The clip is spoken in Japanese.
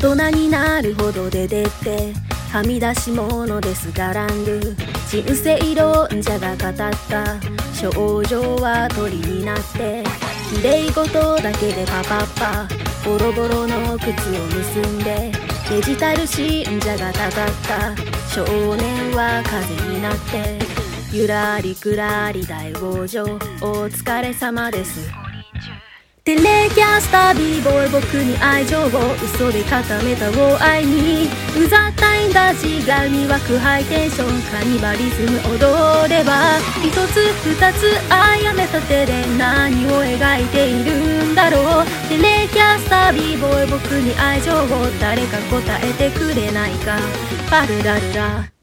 大人になるほど出てってはみ出し物ですがらんる人生論者が語った症状は鳥になって綺麗事だけでパパッパボロボロの靴を結んでデジタル信者がたたった少年は風になってゆらりくらり大往生お疲れ様ですテレキャスター b ボーイ僕に愛情を嘘で固めたを愛にうざったいんだ自我に湧くハイテンションカニバリズム踊れば一つ二つ愛やめた手で何を描いているんだろうテレキャスター b ボーイ僕に愛情を誰か答えてくれないかパルラルラ